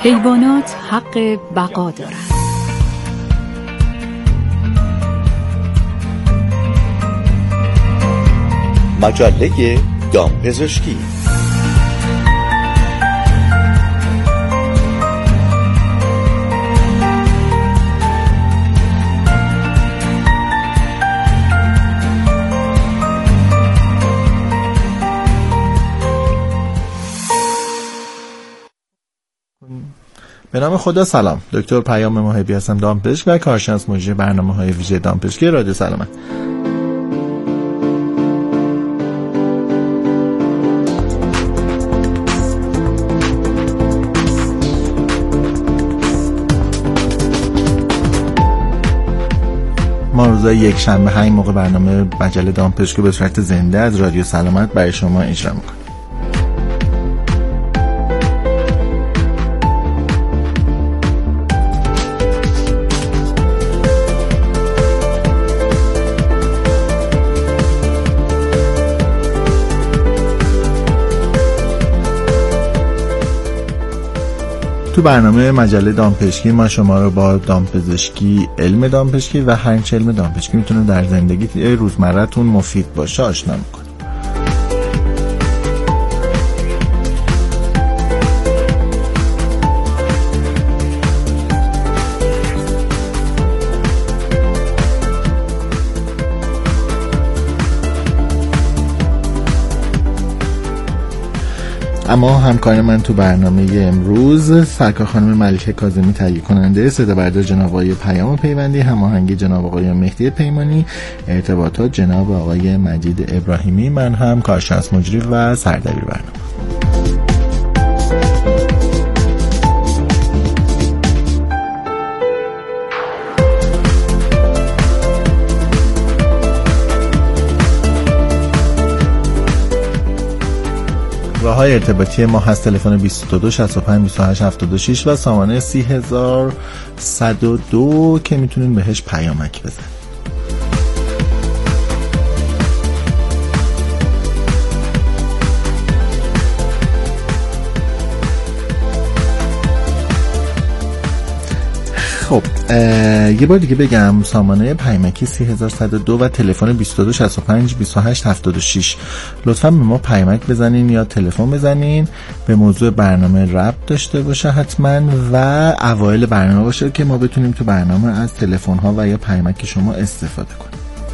حیوانات حق بقا دارند. مجله دامپزشکی. به نام خدا. سلام، دکتر پیام محبی هستم، دامپزشک و کارشناس مجری برنامه‌های ویژه دامپزشکی رادیو سلامت. ما روزای یک شنبه همین موقع برنامه مجله دامپزشکی به صورت زنده از رادیو سلامت برای شما اجرا می‌کنیم. تو برنامه مجله دامپزشکی ما شما رو با دامپزشکی، علم دامپزشکی و هر چه علم دامپزشکی میتونه در زندگی روزمره‌تون مفید باشه آشنا میکنه. اما همکار من تو برنامه امروز سرکار خانم ملیحه کاظمی، تهیه کننده، صدا بردار جناب آقای پیام پیوندی، هماهنگی جناب آقای مهدی پیمانی، ارتباطات جناب آقای مجید ابراهیمی، من هم کارشناس مجری و سردبیر برنامه. راه‌های ارتباطی ما هست تلفن 22 65 28 76 و سامانه 30102 که میتونین بهش پیامک بزنید. خب یه بار دیگه بگم، سامانه پیامکی 3102 و تلفن 22 65 28 76. لطفاً به ما پیامک بزنین یا تلفن بزنین. به موضوع برنامه ربط داشته باشه حتما و اوایل برنامه باشه که ما بتونیم تو برنامه از تلفن ها و یا پیامک شما استفاده کنیم.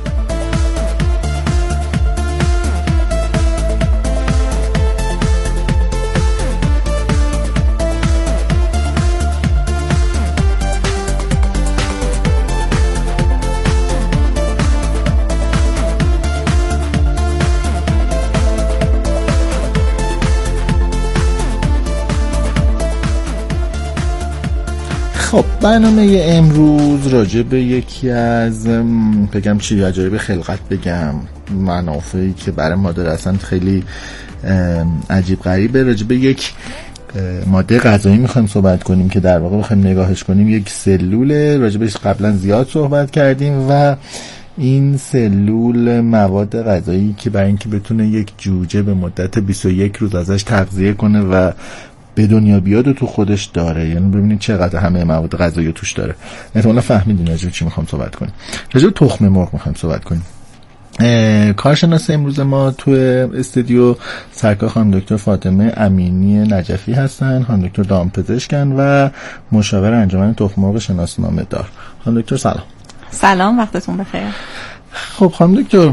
خب برنامه امروز راجع به یکی از بگم چی عجایب خلقت بگم، منافعی که برای ما داره اصلا خیلی عجیب غریبه، راجع به یک ماده غذایی میخوایم صحبت کنیم که در واقع بخوایم نگاهش کنیم یک سلوله. راجع بهش قبلا زیاد صحبت کردیم و این سلول مواد غذایی که برای اینکه بتونه یک جوجه به مدت 21 روز ازش تغذیه کنه و به دنیا بیاد و تو خودش داره، یعنی ببینید چقدر همه مواد غذایی توش داره. احتمالاً فهمیدین راجع به چی میخوام صحبت کنیم. راجع به تخم مرغ میخوام صحبت کنیم. کارشناس امروز ما تو استودیو سرکار خانم دکتر فاطمه امینی نجفی هستن، خانم دکتر دامپزشکن و مشاور انجمن تخم مرغ شناسنامه دار. خانم دکتر سلام. سلام، وقتتون بخیر. خب خانم دکتر،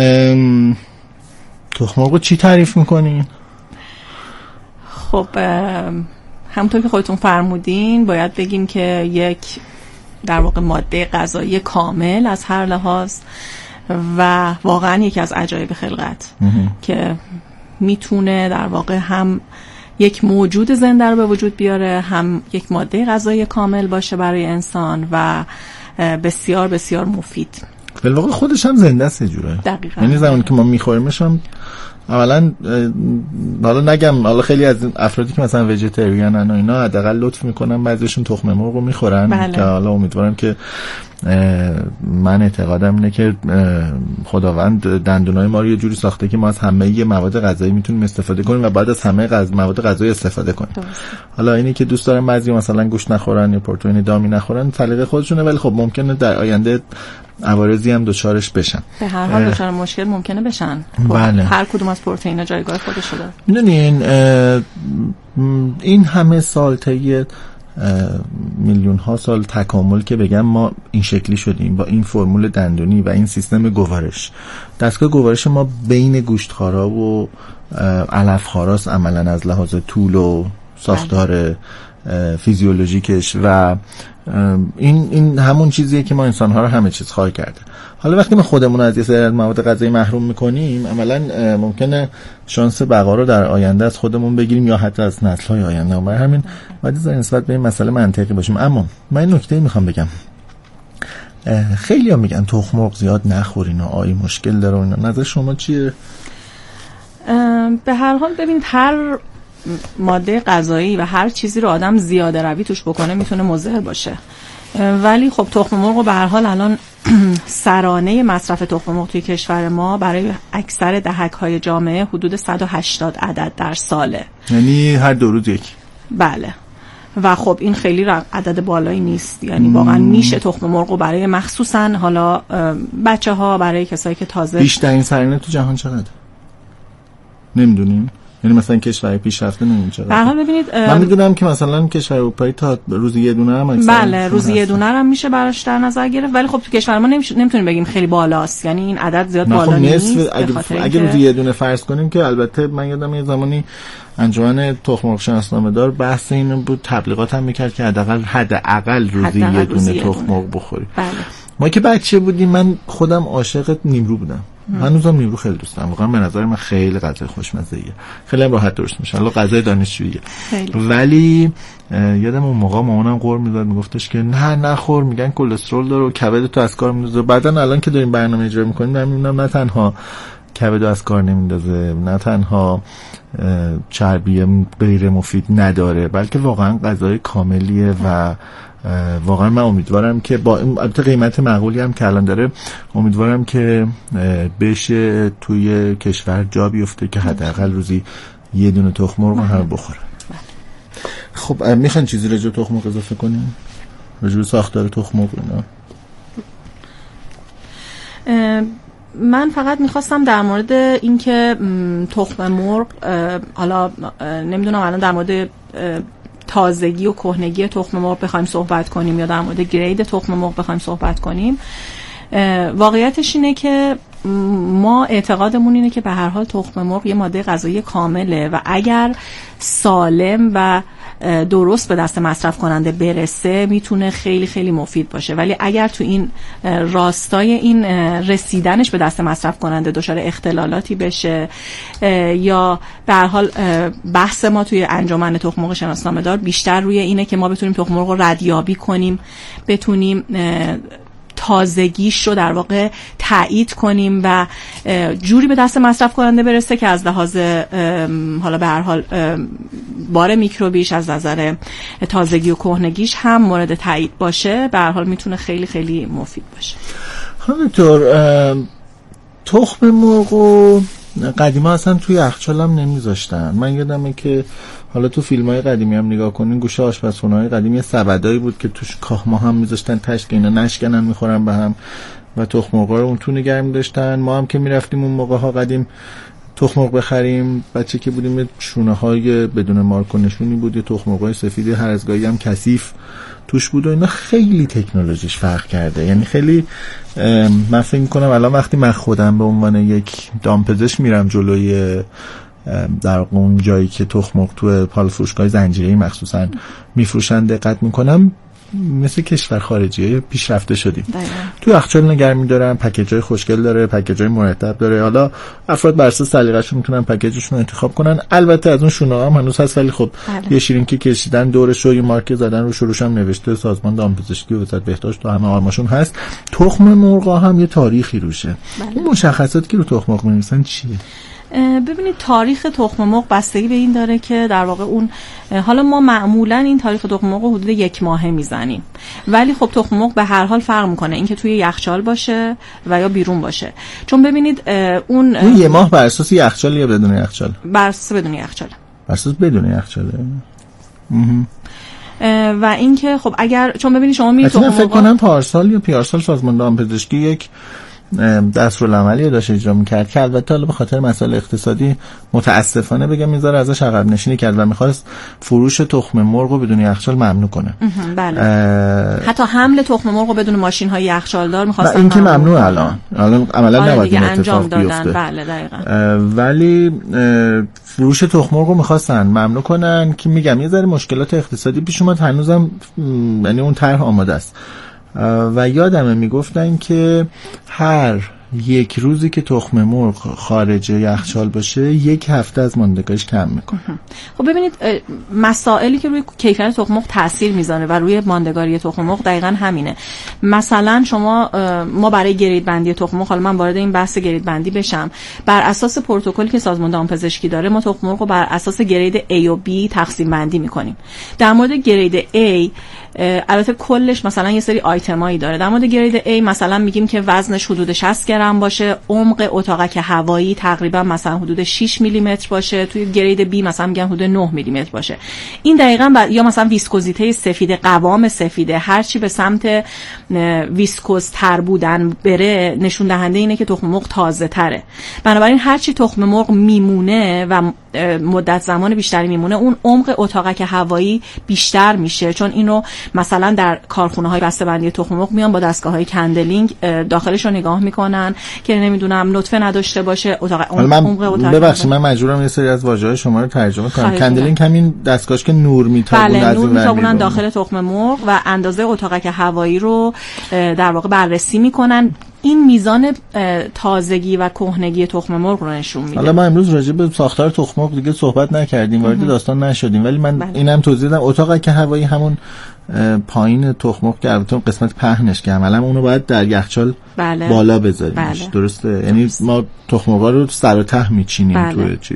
تخم مرغ چی تعریف میکنین؟ خب همونطور که خودتون فرمودین باید بگیم که یک در واقع ماده غذایی کامل از هر لحاظ و واقعا یکی از عجایب خلقت که میتونه در واقع هم یک موجود زنده رو به وجود بیاره، هم یک ماده غذایی کامل باشه برای انسان و بسیار بسیار مفید. بالواقع خودش هم زنده است یه جوره. دقیقاً. یعنی زمانی که ما میخوریمش هم اولا حالا نگم، حالا خیلی از افرادی که مثلا ویژیتریانن و اینا حداقل لطف میکنن بعضیشون تخم مرغ رو میخورن. بله. که حالا امیدوارم که من اعتقادم اینه که خداوند دندونای ما رو یه جوری ساخته که ما از همه مواد غذایی میتونیم استفاده کنیم و بعد از همه مواد غذایی استفاده کنیم. حالا اینی که دوست دارن بعضی مثلا گوشت نخورن یا پروتئین دامی نخورن سلیقه خودشونه، ولی خب ممکنه در آینده عوارضی هم دچارش بشن. به هر حال دچار مشکل ممکنه بشن. بله. هر کدوم از پروتئینا جایگاه خودش داره. میدونین این همه سال طی میلیون ها سال تکامل که بگم ما این شکلی شدیم با این فرمول دندونی و این سیستم گوارش. دستگاه گوارش ما بین گوشتخوارا و علفخواراست عملا از لحاظ طول و ساختار فیزیولوژیکش و این همون چیزیه که ما انسان‌ها رو همه چیز خواه کرده. حالا وقتی ما خودمون از یه سری از مواد غذایی محروم میکنیم عملا ممکنه شانس بقا رو در آینده از خودمون بگیریم یا حتی از نسل‌های آینده. برای همین باید نسبت به این مسئله منطقی باشیم. اما من این نکته میخوام بگم، خیلی‌ها میگن تخم مرغ زیاد نخورین و آی مشکل داره و اینا، نظر شما چیه؟ به هر حال ببین هر ماده غذایی و هر چیزی رو آدم زیاده روی توش بکنه میتونه مضر باشه، ولی خب تخم مرغ رو به هر حال الان سرانه مصرف تخم مرغ توی کشور ما برای اکثر دهک‌های جامعه حدود 180 عدد در ساله، یعنی هر 2 روز یک. بله. و خب این خیلی عدد بالایی نیست، یعنی واقعا میشه تخم مرغ رو برای مخصوصا حالا بچه‌ها، برای کسایی که تازه بیشترین سرانه تو جهان چقدر؟ نمیدونیم. یعنی مثلا کشور پیشرفته نمیدونم چقدر. به هر حال ببینید من میدونم که مثلا کشور اروپایی تا روزی یه دونه هم بله روزی یه دونه هم میشه براش در نظر گرفت، ولی خب تو کشور ما نمیتونیم بگیم خیلی بالاست، یعنی این عدد زیاد بالا نیست. اگه روزی یه دونه فرض کنیم که البته من یادم یه زمانی انجمن تخم مرغ شناسنامه‌دار بحث اینو بود، تبلیغات هم میکرد که حداقل روزی یه دونه تخم مرغ بخوری. بله. ما که بچه بودیم من خودم عاشق نیمرو بودم. هنوزم نیمرو خیلی دوست دارم، واقعا به نظر من خیلی غذای خوشمزه‌ایه، خیلی هم راحت درست میشه. حالا غذای دانشجوییه ولی یادم اون موقع مامانم غر می‌زد میگفتش که نه نخور، میگن کلسترول داره و کبدتو از کار میندازه. بعدن الان که داریم برنامه اجرا می‌کنیم من می‌بینم نه تنها کبدو از کار نمیندازه، نه تنها چربی غیر مفید نداره، بلکه واقعا غذای کاملیه و واقعا من امیدوارم که با البته قیمت معقولی هم که الان داره، امیدوارم که بشه توی کشور جا بیفته که حداقل روزی یه دونه تخم مرغ هم بخوره. خب میخوان چیزی راجع به تخم مرغ اضافه کنیم؟ راجع به ساختار تخم مرغ اینا؟ من فقط میخواستم در مورد اینکه تخم مرغ، حالا نمیدونم الان در مورد تازگی و کهنگی تخم مرغ بخوایم صحبت کنیم یا در مورد گرید تخم مرغ بخوایم صحبت کنیم، واقعیتش اینه که ما اعتقادمون اینه که به هر حال تخم مرغ یه ماده غذایی کامله و اگر سالم و درست به دست مصرف کننده برسه میتونه خیلی خیلی مفید باشه، ولی اگر تو این راستای این رسیدنش به دست مصرف کننده دچار اختلالاتی بشه یا به هر حال بحث ما توی انجمن تخم مرغ شناسنامه‌دار بیشتر روی اینه که ما بتونیم تخم مرغ رو ردیابی کنیم، بتونیم تازگیش رو در واقع تایید کنیم و جوری به دست مصرف کننده برسه که از لحاظ حالا به هر حال بار میکروبیش از نظر تازگی و کهنگیش هم مورد تایید باشه، به هر حال میتونه خیلی خیلی مفید باشه. همینطور تخم مرغ قدیما اصلا توی یخچال هم نمیذاشتن. من یادمه که حالا تو فیلم‌های قدیمی هم نگاه کنین گوشه آشپزخونه‌های قدیمی یه سبدایی بود که توش کاهما هم میذاشتن تاش که اینا نشکنن میخورن به هم و تخم مرغ رو اون تو نگه می‌داشتن. ما هم که میرفتیم اون موقع‌ها قدیم تخم مرغ بخریم، بچه که بودیم شونه‌های بدون مارک و نشونی بود، یه تخم مرغ سفید هر از گاهی هم کثیف توش بود و اینا. خیلی تکنولوژیش فرق کرده، یعنی خیلی من فکر می‌کنم الان وقتی من خودم به عنوان یک دامپزشک میرم جلوی در اون جایی که تخم مرغ تو پال فروشگاه زنجیره‌ای مخصوصا میفروشن دقت میکنم مثل کشور خارجی پیشرفته شدیم. تو یخچال نگه می‌دارن، پکیج‌های خوشگل داره، پکیج‌های مرتب داره. حالا افراد بر اساس سلیقه‌شون میتونن پکیجشون رو انتخاب کنن. البته از اون شونه‌ها هم هنوز هست، ولی خب یه شیرینی کشیدن دورش رو یه مارک زدن رو شروعش هم نوشته سازمان دامپزشکی و وزارت بهداشت تو همه آرماشون هست. تخم مرغ هم یه تاریخی روشه. این مشخصاتی که رو تخم مرغ می‌نویسن چیه؟ ببینید تاریخ تخم مرغ بستگی به این داره که در واقع اون، حالا ما معمولا این تاریخ تخم مرغ حدود 1 ماهه میزنیم، ولی خب تخم مرغ به هر حال فرق میکنه اینکه توی یخچال باشه و یا بیرون باشه. چون ببینید اون 1 ماه بر اساس یخچال یا بدون یخچال؟ بر اساس بدون یخچال. بر اساس بدون یخچاله. و اینکه خب اگر چون ببینید شما می تخم مرغ فکر کنم پارسال یا پیارسال سازمان دامپزشکی یک دستورالعملی داشت اجرا می‌کرد که البته حالا به خاطر مسائل اقتصادی متاسفانه بگم میذاره ازش عقب نشینی کرد و می‌خواست فروش تخم مرغ رو بدون یخچال ممنوع کنه. بله. حتی حمل تخم مرغ رو بدون ماشین‌های یخچالدار می‌خواستن. این که ممنوع الان عملاً نباید این اتفاق بیفته. بله دقیقاً. ولی فروش تخم مرغ رو می‌خواستن ممنوع کنن که میگم یه ذره مشکلات اقتصادی پیش اومد، هنوزم یعنی اون طرح آماده است. و یادمه میگفتن که هر 1 روزی که تخم مرغ خارج یخچال باشه 1 هفته از ماندگاریش کم میکنه. خب ببینید مسائلی که روی کیفیت تخم مرغ تاثیر میذاره و روی ماندگاری تخم مرغ دقیقاً همینه. مثلا ما برای گرید بندی تخم مرغ، حالا من وارد این بحث گرید بندی بشم، بر اساس پروتکلی که سازمان دامپزشکی داره ما تخم مرغ رو بر اساس گرید A و B تقسیم بندی میکنیم. در مورد گرید A البته کلش مثلا یه سری آیتمایی داره. در مورد گرید A مثلا میگیم که وزنش حدود 60 گرم باشه، عمق اتاقک هوایی تقریبا مثلا حدود 6 میلیمتر باشه. توی گرید B مثلا میگن حدود 9 میلیمتر باشه. این دقیقاً یا مثلا ویسکوزیته سفید، قوام سفیده، هر چی به سمت ویسکوز تر بودن بره نشون دهنده اینه که تخم مرغ تازه تره. بنابراین هر چی تخم مرغ میمونه و مدت زمان بیشتری میمونه اون عمق اتاقک هوایی بیشتر میشه، چون اینو مثلا در کارخونه‌های بسته‌بندی تخم مرغ میان با دستگاه‌های کندلینگ داخلش رو نگاه میکنن که نمیدونم نطفه نداشته باشه. عمق اتاقک ببخشید من مجبورم یه سری از واژه‌های شما رو ترجمه کنم. کندلینگ همین دستگاهش که نور میتابونه. بله، نور میتابونن داخل تخم مرغ و اندازه اتاقک هوایی رو در واقع بررسی میکنن. این میزان تازگی و کهنگی تخم مرغ رو نشون میده. حالا ما امروز راجع به ساختار تخم مرغ دیگه صحبت نکردیم، وارد داستان نشدیم، ولی من اینم توضیح دادم. اتاقک هوایی همون پایین تخم مرغ که البته قسمت پهنش که عملا اونو باید در یخچال بالا بذاریم. درسته؟ یعنی ما تخم مرغ رو سر و ته میچینیم توی چیز.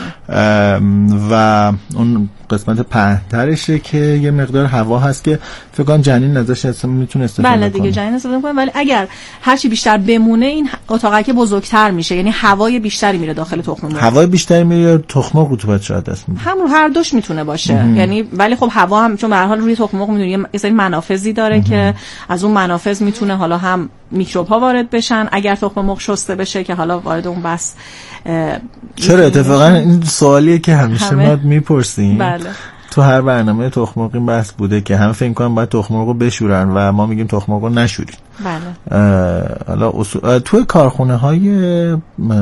و اون قسمت پهن‌ترشه که یه مقدار هوا هست که فکر کنم جنین ازش اصلا میتونه استفاده کنه. دیگه جنین استفاده کنه، ولی اگر هر چی بیشتر بمونه این اتاقک بزرگتر میشه، یعنی هوای بیشتری میره داخل تخم مرغ. هوای بیشتری میره یا تخم مرغ رطوبت شاید دست میده؟ هر دوش میتونه باشه. یعنی ولی خب هوا هم چون به هر حال روی تخم مرغ میدونی یه سری منافذی داره که از اون منافذ میتونه حالا هم میکروب ها وارد بشن اگر تخم مرغ شسته بشه، که حالا وارد اون بس. چرا اتفاقا این سوالیه که همیشه ما میپرسیم. بله. تو هر برنامه تخم مرغ این بحث بوده که همه فکر می‌کنن باید تخم مرغ رو بشورن و ما میگیم تخم مرغ رو نشورید. بله. حالا تو کارخونه‌های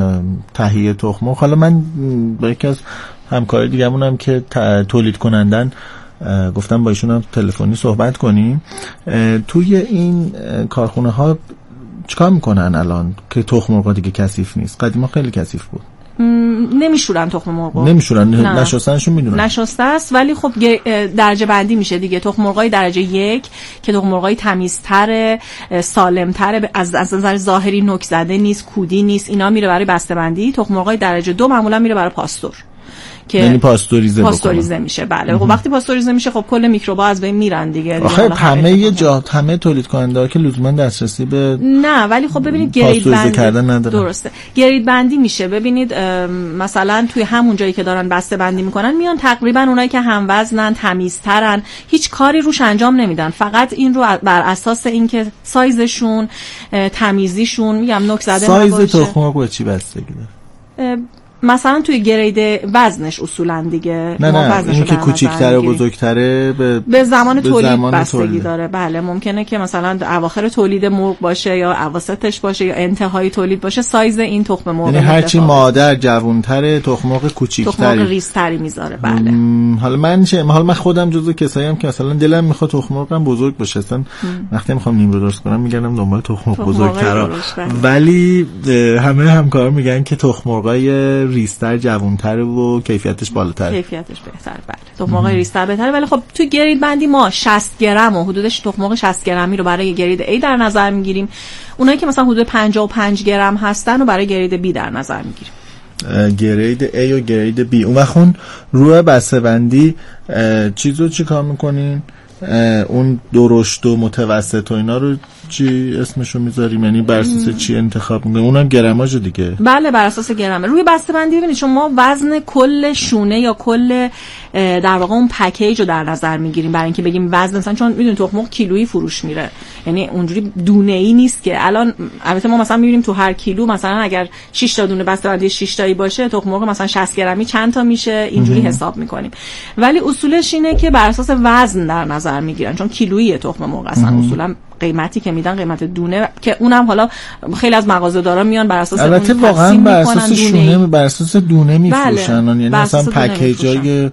تهیه تخم مرغ، حالا من با یکی از همکارای دیگه‌مونم که تولید کنندن گفتم با ایشون هم تلفنی صحبت کنیم. توی این کارخونه‌ها چیکار میکنن الان که تخم مرغ دیگه کثیف نیست؟ قدیما خیلی کثیف بود. نمیشورن تخم مرغ. نمیشورن، نشستنشون میدونن. نشسته است، ولی خب درجه بندی میشه دیگه. تخم مرغای درجه 1 که تخم مرغای تمیزتر، سالمتر، از نظر ظاهری نوک زده نیست، کودی نیست، اینا میره برای بسته‌بندی. تخم مرغای درجه 2 معمولا میره برای پاستور. یعنی پاستوریزه میشه. بله. خب وقتی پاستوریزه میشه خب کل میکروبا از بین میرن دیگه. آخه همه تولید کننده که لزوما دسترسی به نه، ولی خب ببینید گرید بندی کردن ندارن. درسته. گرید بندی میشه. ببینید مثلا توی همون جایی که دارن بسته بندی میکنن میان تقریبا اونایی که هم وزنن، تمیزترن، هیچ کاری روش انجام نمیدن، فقط این رو بر اساس اینکه سایزشون، تمیزیشون، میگم نوک زده نباشه. سایز تخم مرغ چی بستگی داره؟ مثلا توی گرید وزنش اصولا دیگه. نه این که کوچیک‌تره و بزرگتره به زمان تولید بستگی داره. بله، ممکنه که مثلا اواخر تولید مرغ باشه یا اواسطش باشه یا انتهای تولید باشه، سایز این تخم مرغ یعنی هرچی مادر جوان‌تره تخم مرغ کوچیک‌تری، تخم مرغ ریزتری میذاره. بله. حالا من خودم جزو کسایی ام که مثلا دلم میخواد تخم مرغم بزرگ باشه، اصلا وقتی میخوام نیمرو درست کنم میگردم دنبال تخم مرغ بزرگتر، ولی همه همکارا میگن که تخم مرغای ریزتر جوان‌تر و کیفیتش بالاتر، کیفیتش بهتر. بله، تخم مرغ ریزتر بهتره. ولی خب تو گرید بندی ما 60 گرم و حدودش تخم مرغ 60 گرمی رو برای گرید A در نظر میگیریم. اونایی که مثلا حدود 55 گرم هستن رو برای گرید B در نظر میگیریم. گرید A و گرید B. اون وقت روی بسته‌بندی چیزو چی کار میکنین؟ اون درشت و متوسط و اینا رو چی اسمشو میذاریم؟ یعنی بر اساس چی انتخاب میکنیم؟ اونم گرماژ دیگه. بله بر اساس گرمه. روی بسته‌بندی ببینید شما وزن کل شونه یا کل در واقع اون پکیج رو در نظر میگیریم برای اینکه بگیم وزن، مثلا چون میدونید تخم مرغ کیلویی فروش میره، یعنی اونجوری دونه‌ای نیست که الان البته ما مثلا میبینیم تو هر کیلو مثلا اگر 6 تا دونه بسته‌بندی 6 تایی باشه تخم مرغ مثلا 60 گرمی چند تا میشه، اینجوری حساب میکنیم. ولی اصولش اینه که بر اساس وزن در نظر میگیرن، چون کیلویی تخم مرغ اصلا اصولا قیمتی که میدن قیمت دونه که اونم حالا خیلی از مغازه‌دارا میان بر اساس اون البته واقعا بر اساس شونه بر اساس دونه میفروشن. بله. یعنی مثلا پکیجای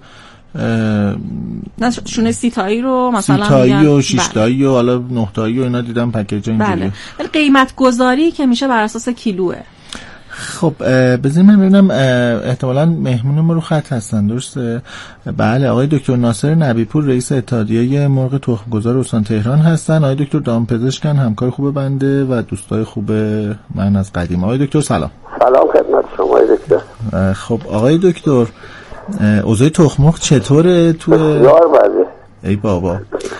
شونه 30 تایی رو مثلا 30 تایی و 6 تایی و حالا 9 تایی و اینا دیدم پکیج اینجوریه. بله. ولی قیمت گذاری که میشه بر اساس کیلوه. خب بذارید من ببینم احتمالاً مهمون ما رو خط هستن، درسته؟ بله، آقای دکتر ناصر نبی‌پور رئیس اتحادیه مرغ تخم‌گذار استان تهران هستن. آقای دکتر دامپزشکن، همکار خوب بنده و دوستای خوب من از قدیم. آقای دکتر سلام. سلام خدمت شما دکتر. خب آقای دکتر اوضاع تخم مرغ چطوره تو؟ بسیار بده. ای بابا.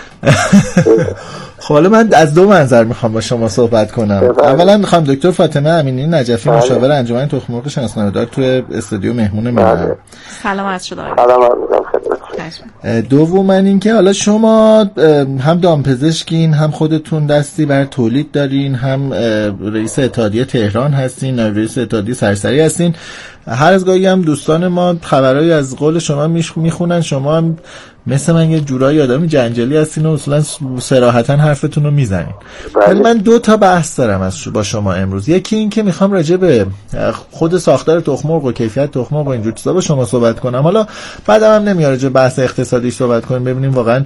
خب حالا من از دو منظر میخوام با شما صحبت کنم. اولا میخوام دکتر فاطمه امینی نجفی مشاور انجمن تخم مرغ شناسنامه‌دار تو استودیو مهمون من. سلامت شد آقای. سلام خدمت. دوم این که حالا شما هم دامپزشکین، هم خودتون دستی بر تولید دارین، هم رئیس اتحادیه تهران هستین، رئیس اتحادیه سرسری هستین. هر از گاهی هم دوستان ما خبرایی از قول شما میخونن، شما هم مثل من یه جورایی آدمی جنجالی هستین و اصلا صراحتاً حرفتون رو میزنین. ولی من 2 تا بحث دارم با شما امروز. یکی این که میخوام راجع به خود ساختار تخم مرغ و کیفیت تخم مرغ و اینجور چیزا با شما صحبت کنم. حالا بعدم هم نمیاد راجع به بحث اقتصادی صحبت کنیم، ببینیم واقعا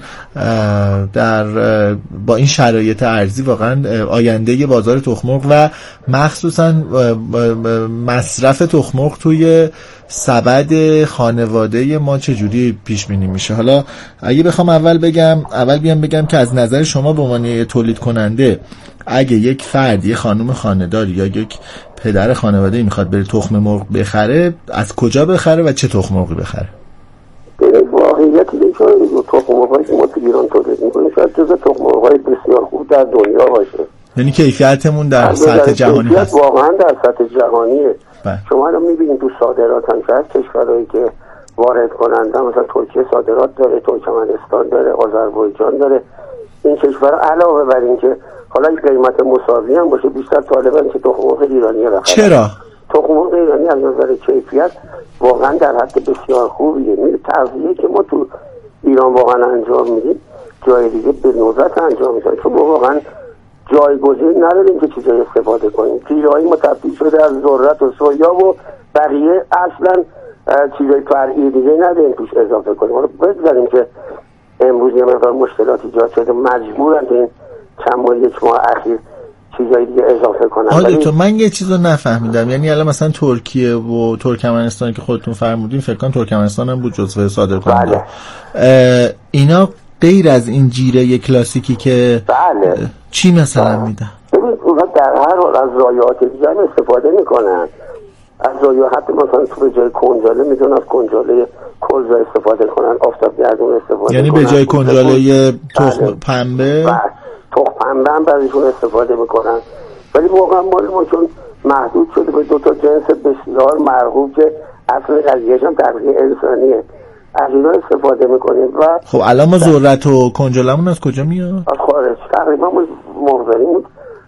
با این شرایط ارزی واقعا آینده بازار تخم مرغ و مخصوصا مصرف تخم مرغ توی سبد خانواده ما چجوری پیش بینی میشه. حالا اگه بخوام اول بیام بگم که از نظر شما به عنوان تولید کننده اگه یک فرد، یک خانم خانه‌داری یا یک پدر خانواده‌ای میخواد بره تخم مرغ بخره، از کجا بخره و چه تخم مرغی بخره؟ واقعیت اینه که تخم مرغی که ما تو ایران تولید می‌کنیم شاید جزو تخم مرغ‌های بسیار خوب در دنیا باشه. یعنی کیفیتمون در سطح جهانی هست. واقعا در سطح جهانیه. شما الان می‌بینید تو صادرات هم از کشورهایی که وارد کننده مثلا ترکیه صادرات داره، ترکمنستان داره، آذربایجان داره. این کشورها علاوه بر این که حالا این قیمت مساوی هم باشه بیشتر طالبن که تخم مرغ ایرانی بخرن. چرا؟ تخم مرغ ایرانی از نظر کیفیت واقعا در حد بسیار خوبیه. تغذیه که ما تو ایران واقعا انجام میدیم جای دیگه به ندرت انجام میدیم، چون ما واقعا جایگزین نداریم که چیزایی استفاده کنیم. چیزایی ما تبدیل شده از ذرت و سویا و بقیه اصلا چیزای فرعی دیگه نداریم توش اضافه کنیم. حالا بگذاریم که امروز یه مقدار مشکلات ایجاد شده، مجبورن این یک ماه اخیر چیزایی دیگه اضافه کنن. آره تو من یه چیزو نفهمیدم، یعنی الان مثلا ترکیه و ترکمنستان که خودتون فرمودین، فکر کنم ترکمنستان هم بود جزو صادرکننده. بله. اینا غیر از این جیره کلاسیکی که بله. چی مثلا میدن؟ ببین اونها در هر حال از ضایعات دیگه هم استفاده میکنن. از ضایعات مثلا تو به جای کنجاله میتونن از کنجاله کلزا استفاده کنن، آفتاب گردون استفاده یعنی کنن. به جای کنجاله تخم پنبه تخم پنبه هم بعضیشون استفاده میکنن. ولی واقعا مال ما چون محدود شده به 2 تا جنس بسیار مرغوب که اصل قضیه‌اش هم تغذیه انسانیه، از اینا استفاده میکنیم. و خب الان ما ذرت و کنجالمون از کجا میاد؟ از خارج. تقریبا مرغداریمون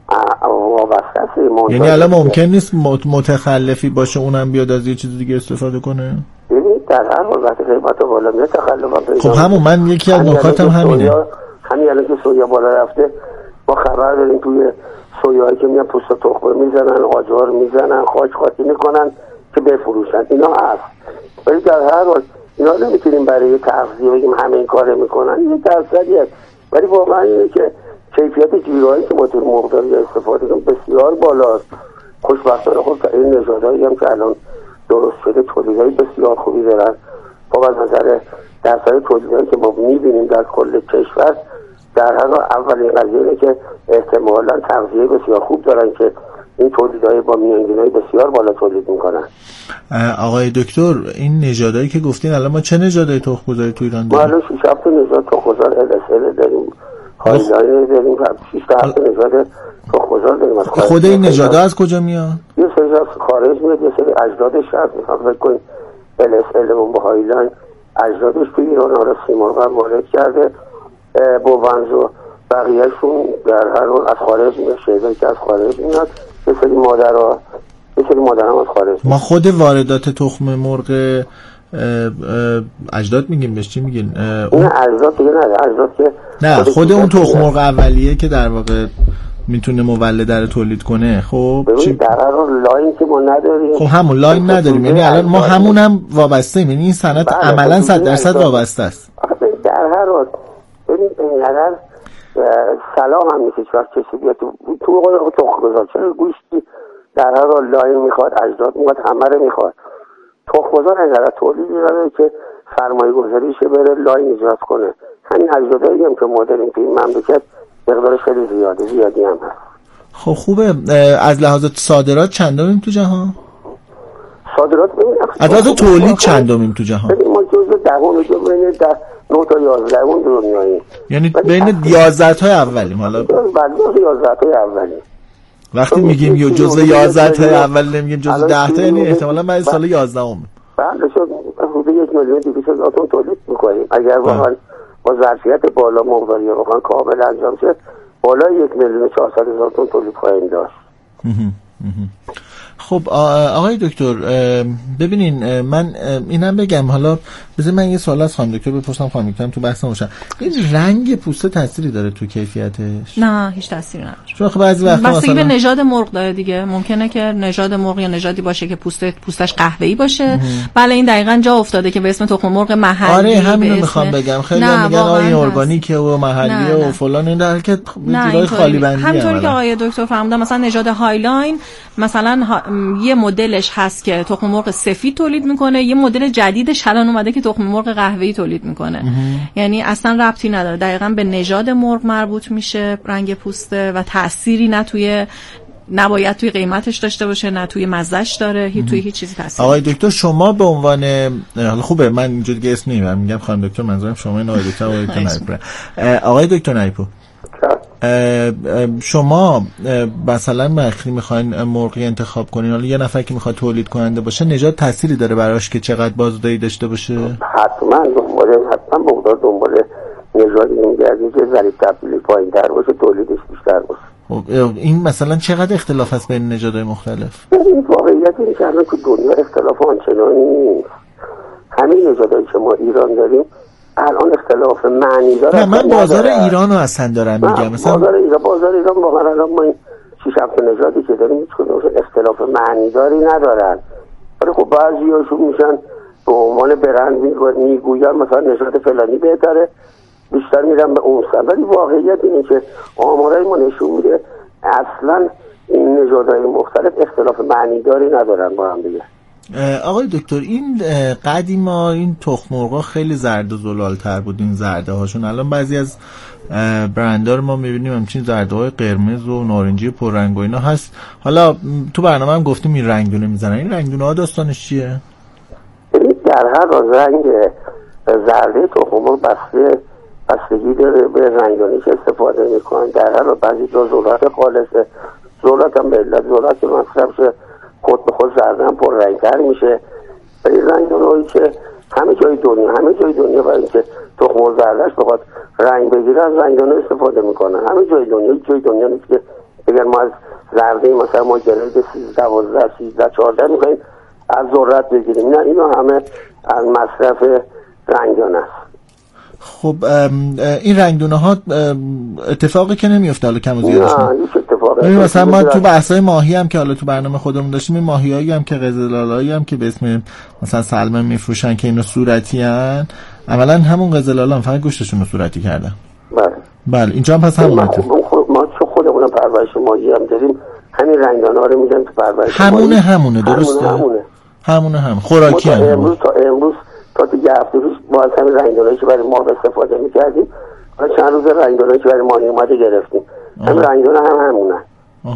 وابسته است. یعنی الان ممکن نیست متخلفی باشه اونم بیاد از یه چیز دیگه استفاده کنه؟ ببینید در هر حال وقتی قیمت بالا میاد تخلف. خب همون من یکی از نکاتم همینه. همین الان که سویا بالا رفته ما خبر داریم توی سویایی که میان پوست تخمه میزنن، آجار میزنن، خاکی میکنن که بفروشن. اینا هست. ولی در هر حال اینا نمیتونیم برای تغذیه بگیم همه این کار میکنن. این درصدی است. ولی واقعا اینه که کیفیت جیرهایی که ما تو مرغداری استفاده کنیم بسیار بالاست. خوشبختانه خب این نژادهایی هم که الان درست شده تولیدهای بسیار خوبی دارن. خب از نظر درصد تولیدهایی که ما میبینیم در کل کشور، در هر حال اولین قضیه اینه که احتمالاً تغذیه بسیار خوب دارن که این تولیدهای با میانگین‌های بسیار بالا تولید میکنن. آقای دکتر این نژادایی که گفتین الان ما چه نژادای تخم‌گذاری تو ایران داریم؟ ما الان 6-7 نژاد تخم‌گذار LSL داریم، هایلاین داریم، 6-7 نژاد تخم‌گذار داریم. خود این نژادها از کجا میاد؟ یه سری از خارج میاد، یه سری اجدادش هست. میخوام فکر کنید LSL با هایلاین اجدادش تو ایران آره سیمرغ وارد کرده، بوونز و بقیه‌شون در هر حال از خارج میاد، شیدایی که از خارج میاد، یه سری مادرها هم از خارج. ما خود واردات تخم مرغ اجداد میگیم بهش چی میگین؟ اون اجداد دیگه نه، اجداد که نه خود اون تخم مرغ اولیه که در واقع میتونه مولد رو تولید کنه. خب در هر حال لاین که ما نداریم. خب همون لاین نداریم، یعنی الان ما همونم وابسته ایم، یعنی این صنعت عملاً 100% وابسته است. در هر حال ببین اینقدر صلاح هم نیست وقت کسی بیاد تو تخم‌گذار، چرا گوشتی در هر حال لاین میخواد، اجداد میخواد، همه رو میخواد. تخم‌گذار اینقدر تولیدی داره که سرمایه گذاریشه بره لاین ایجاد کنه. همین اجدادایی هم که ما داریم تو این مملکت مقدارش خیلی زیادی هم هست. خب خوبه. از لحاظ صادرات چندمیم تو جهان؟ صادرات ببین از لحاظ تولید چندمیم تو جهان؟ ببین ما جزو دهم بین 9 تا 11 دنیاییم، یعنی بین 11 تای اولیم. حالا بعد 11 تای اولیم. وقتی میگیم یه جزء 11 تای اول نمیگیم جزء 10 تا، یعنی احتمالاً بعد سال 11ام. بعد شد حدود 1,200,000 تن تولید می‌کنیم. اگر واقعا با ظرفیت بالا مقداری واقعا کامل انجام شه بالای 1,400,000 تن تولید خواهیم داشت. خب آقای دکتر ببینین من اینم بگم، حالا بذار من یه سوال از خانم دکتر بپرسم. خانم دکتر تو بحث نموشن این رنگ پوست تأثیری داره تو کیفیتش؟ نه هیچ تأثیری نداره. چون خب بعضی وقتا بستگی به نژاد مرغ داره دیگه. ممکنه که نژاد مرغ یا نژادی باشه که پوستش قهوه‌ای باشه. بله این دقیقاً جا افتاده که به اسم تخم مرغ محلی. آره همینو میخوام بگم. خیلی میگن این ارگانیکه و محلیه و فلان، این در حال که جورای خالی بندی. همونطوری که آقای دکتر فرمودن مثلا نژاد هایلاین مثلا یه مدلش هست که تخم مرغ سفید تولید میکنه، یه مدل جدیدش الان اومده که تخم مرغ قهوه‌ای تولید میکنه. یعنی اصلا ربطی نداره، دقیقاً به نژاد مرغ مربوط میشه رنگ پوسته و تأثیری نباید توی قیمتش داشته باشه، نه توی مزهش داره، توی هیچ چیزی تاثیر. آقای دکتر شما به عنوان حالا خوبه من اینجا دیگه اسم نمیبرم، میگم خانم دکتر، منظورم شما این آقای دکتر آقای دکتر نایپو. شما مثلا وقتی میخواین مرغی انتخاب کنین، حالا یه نفر که میخواد تولید کننده باشه، نژاد تأثیری داره براش که چقدر بازدهی داشته باشه؟ حتما مقدار دنبال نژادی میگردی که ضریب تبدیلی پایین‌تر باشه، تولیدش بیشتر باشه. خب این مثلا چقدر اختلاف هست بین نژادهای مختلف؟ این واقعیت اینه که الان تو دنیا اختلاف آنچنانی نیست. همین نژادایی که ما ایران داریم الان اختلاف معنی داره. نه من بازار ایران رو اصلا دارم میگم. مثلا بازار ایران واقعا الان ما این 6-7 نژادی که داریم هیچ کدومشون اختلاف معنی داری ندارن. ولی خب بعضیاشون میشن به عنوان برند میگوین مثلا نژاد فلانی بهتره، بیشتر میرن به اون سمت. ولی واقعیت اینه که آمارای ما نشون میده اصلا این نژادهای مختلف اختلاف معنی داری ندارن با هم دیگه. آقای دکتر این قدیما این تخم مرغا خیلی زرد و زلال‌تر بود، این زرده هاشون. الان بعضی از برندها رو ما میبینیم همچین زرده های قرمز و نارنجی پررنگ و اینا هست. حالا تو برنامه هم گفتیم این رنگدونه میزنن، این رنگدونه ها داستانش چیه؟ در هر رنگ زرده تخم مرغ بستگی داره به رنگدونیش استفاده میکنن. در هر بعضی جا ذرت خالصه، ذرت هم به علت ذرت که مصرف شه خود به خود زردن پر رنگتر میشه. ولی رنگدونهایی که همه جای دنیا برای اینکه تخم مرغ زردش بخواد رنگ بگیره از رنگدونه استفاده میکنن. همه جای دنیا نیست که بگن ما از زرده مثلا ما گرید 13 14 میخواییم از ذرت بگیریم. نه، اینا همه از مصرف رنگدونه است. خب این رنگدونه ها اتفاقی که نمیفته حالا کم و زیادش نه. مثلا ما تو بحثای ماهی هم که حالا تو برنامه خودمون داشتیم، این ماهیایی هم که قزل‌آلایی هم که به اسم مثلا سلمون میفروشن که اینا صورتی ان، عملاً همون قزل‌آلا فقط گوشتشون رو صورتی کردن. بله اینجا هم پس همونه. ما چون خودمون پرورش ماهی هم داریم همین رنگدانه ها رو میگن تو پرورش همونه درسته؟ همونه خوراکی هم. امروز تا دیگه هفته پیش ما از همین رنگدانه‌ای که برای ماه استفاده می‌کردیم، حالا چند روز رنگدانه‌ای که برای ماهی اومده گرفتیم. همین رنگدانه همونه.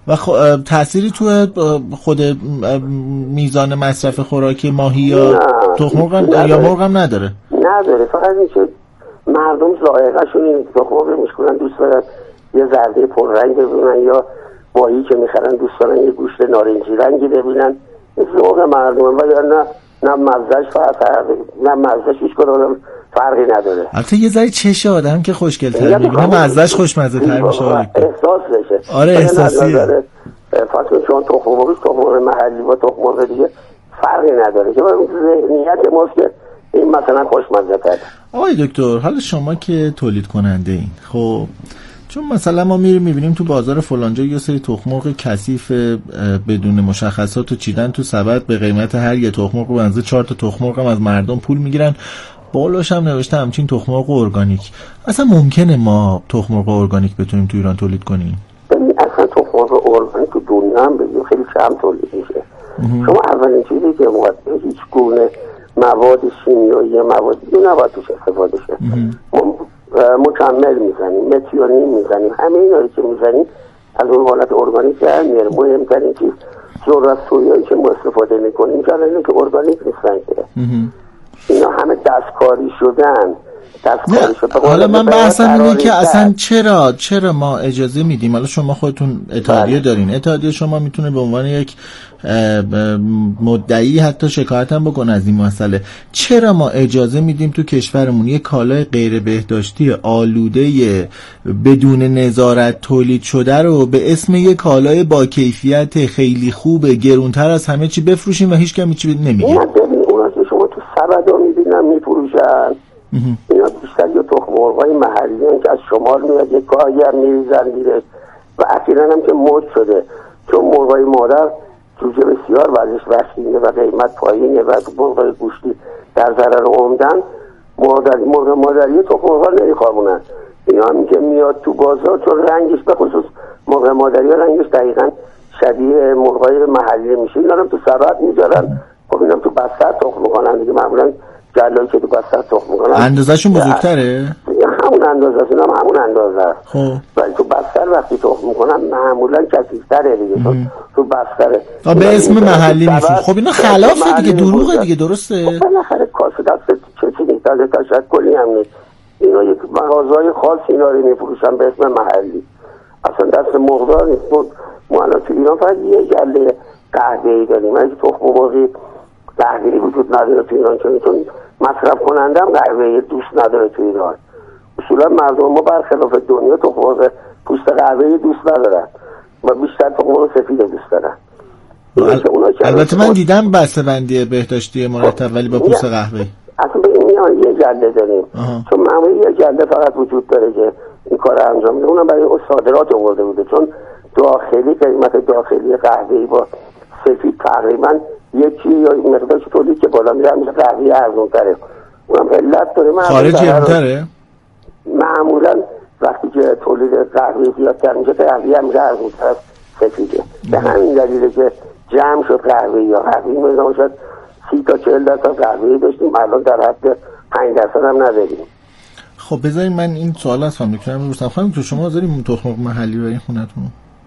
و تأثیری تو خود میزان مصرف خوراک ماهی یا تخم مرغ یا مرغ هم نداره؟ نداره، فقط اینکه مردم ذائقه‌شون اینه که تخم مرغ میشکنن دوست دارن یه زرده پررنگ ببینن، یا ماهی که میخرن دوست دارن یه گوشت نارنجی رنگی ببینن. این ذوق مردمه و یا نه مزهش نه مزهش هیچ کدوم فرقی نداره. البته یه ذره چش آدم که خوشگل‌تر می‌بینه مزهش خوشمزه‌تر میشه، احساس بشه. آره احساسیه. فاطمه چون تخم مرغ محلی و تخم مرغ دیگه فرقی نداره که ذهنیت ماست که این مثلا خوشمزه‌تره. آقای دکتر، حالا شما که تولید کننده این، خب چون مثلا ما میبینیم تو بازار فلانجا یه سری تخم مرغ کثیف بدون مشخصات و چیدن تو سبد به قیمت هر یه تخم مرغ بنزه 4 تا تخم مرغ هم از مردم پول میگیرن، بالاش هم نوشته همچین تخم مرغ ارگانیک. اصلا ممکنه ما تخم مرغ ارگانیک بتونیم تو ایران تولید کنیم؟ اصلا تخم مرغ ارگانیک تو دنیا هم بگیم خیلی کم تولید میشه. شما اولین چیزی که هیچ گونه مواد شیمیایی موادی نباید توش استفاده شه. مکمل میزنیم، متیونین میزنیم، همه اینایی که میزنیم از اون حالت ارگانیک در میاره. مهمترین چیز ذرات سویایی که ما استفاده میکنیم که الان که ارگانیک نیستن که اینا همه دستکاری شدن. حالا من بحثم اینه که اصلا چرا ما اجازه میدیم؟ حالا شما خودتون اتحادیه دارین، اتحادیه شما میتونه به عنوان یک مدعی حتی شکایت هم بکنه از این مسئله. چرا ما اجازه میدیم تو کشورمون یک کالای غیر بهداشتی آلوده بدون نظارت تولید شده رو به اسم یک کالای با کیفیت خیلی خوب گرونتر از همه چی بفروشیم و هیچ کم هیچی نمیگه؟ اونا که شما تو سبدا میبینن میفروشن، اینا بیشتر یا تخم مرغای محلی هستن که از شمال میاد، یک گاهی هم میریزن میره و اخیراً هم که مد شده چون مرغای مادر جوجه بسیار ورزش وسیعه و قیمت پایینه و مرغای گوشتی در ضرر عمدن، مرغ مادری تخم مرغا نمیخوابونن. اینا هم که میاد تو بازار چون رنگش به خصوص مرغ مادری رنگش دقیقاً شبیه مرغای محلی میشه، اینا هم تو سبد میذارن. خب اینا تو بستر تخم میکنن دیگه، معمولاً جلایی که تو بستر تخم میکنن اندازه‌شون بزرگتره؟ همون اندازه است، اینا همون اندازه است. خب ولی تو بستر وقتی تخم میکنن معمولا کثیف‌تره دیگه، تو بستره به اسم محلی میفروشن. خب اینا خلافه دیگه، دروغه دیگه، درسته؟ خب بالاخره کاسه دست چه چیزی تازه تشکلی هم نیست. اینا یک مغازه‌های خاص اینا رو میفروشن به اسم محلی، اصلا دست مقدار نیست. ما الان تو ایران فقط یه گله قهوه‌ای داریم، اگه تخم مرغی قهوه‌ای وجود نداره تو ایران، چون مصرف کننده هم قهوه دوست نداره تو ایران. اصولا مردم ما برخلاف دنیا تخم مرغ پوست قهوه دوست ندارن و بیشتر تخم مرغ سفید دوست دارن. البته من دیدم بسته‌بندی بهداشتی مرتب ولی با پوست قهوه. اصلا به این یه جلده داریم چون معمولی یه جلده فقط وجود داره که این کار انجام میده، اونم برای صادرات آورده بوده چون داخلی قیمت داخلی قهوه با سفید تقریبا یکی یا مقدارش تولید که بالا میره میشه قهوه ارزان‌تره، اونم علت داره. خارجی همتره؟ معمولا وقتی که تولید قهوه زیادتر میشه قهوه هم میره ارزان‌تر از سفیده. به همین دلیله که جمع شد قهوه یا قهوه میدونم شد 30 تا 40% قهوه داشتیم، الان در حد 5% هم نداریم. خب بذارید من این سوال از فهمی کنم بپرسم، خانم تو شما داریم تخم مرغ محلی برای خونتون؟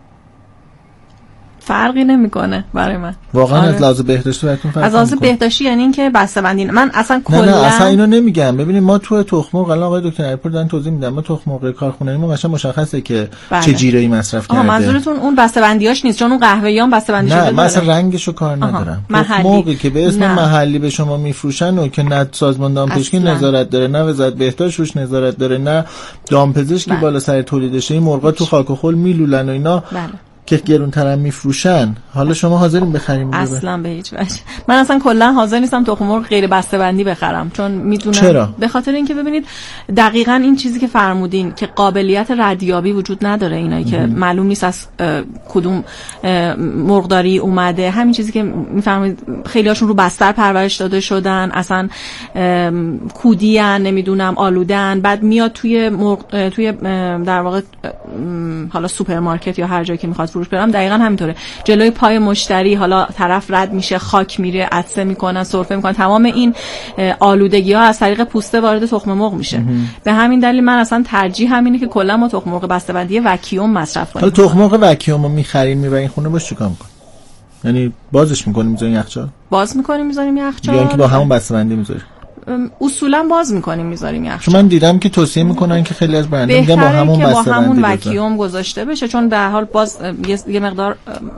فرقی نمیکنه برای من واقعا. از لحاظ بهداشتی براتون فرق از لحاظ بهداشتی یعنی اینکه بسته‌بندی من اصلا کلا نه اصلا اینو نمیگم. ببینید ما تو تخم مرغ الان آقای دکتر علیپور دارن توضیح میدن، ما تخم مرغ کارخونه‌ای ما مثلا مشخصه که چه جیره‌ای مصرف کرده. منظورتون اون بسته‌بندیاش نیست چون اون قهوه‌ایام بسته‌بندی شده. نه مثلا رنگشو کار ندارم. تخم مرغی که به اسم محلی به شما میفروشن و که نه سازمان دامپزشکی نظارت داره، نه وزارت بهداشت روش نظارت داره، نه دامپزشکی بالا سر تولیدش، این مرغا تو خاک و خل میلولن و اینا که گرون‌تر هم میفروشن. حالا شما حاضرین بخریم؟ اصلا به هیچ وجه. من اصلا کلا حاضر نیستم تخم مرغ غیر بسته‌بندی بخرم چون میدونم. چرا؟ به خاطر اینکه ببینید دقیقاً این چیزی که فرمودین که قابلیت ردیابی وجود نداره، اینایی که معلوم نیست از کدوم مرغداری اومده، همین چیزی که میفرمایید خیلیاشون رو بستر پرورش داده شدن، اصلا کودی ان، نمیدونم آلودن، بعد میاد توی در واقع حالا سوپرمارکت یا هر جایی که میخواد فروش برم دقیقاً همینطوره. جلوی پای مشتری حالا طرف رد میشه، خاک میره، عطسه میکنن، سرفه میکنن، تمام این آلودگی‌ها از طریق پوسته وارد تخم مرغ میشه. به همین دلیل من اصلا ترجیح همینه که کلا ما تخم مرغ بسته‌بندی وکیوم مصرف کنیم. حالا تخم مرغ وکیوم رو می‌خریم میبرین خونه باش چیکار می‌کنین؟ یعنی بازش می‌کنیم می‌ذاریم یخچال؟ باز می‌کنیم می‌ذاریم یخچال. یا اینکه با همون بسته‌بندی می‌ذاریم؟ اصولا باز می‌کنیم می‌ذاریم یخچال. چون من دیدم که توصیه می‌کنن که خیلی از برندها میگن با همون بسته‌بندی با همون وکیوم گذاشته بشه، چون به هر حال باز یه مقدار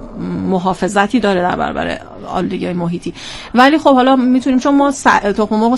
محافظتی داره در برابر آلودگی‌های محیطی. ولی خب حالا میتونیم، چون ما تخم مرغ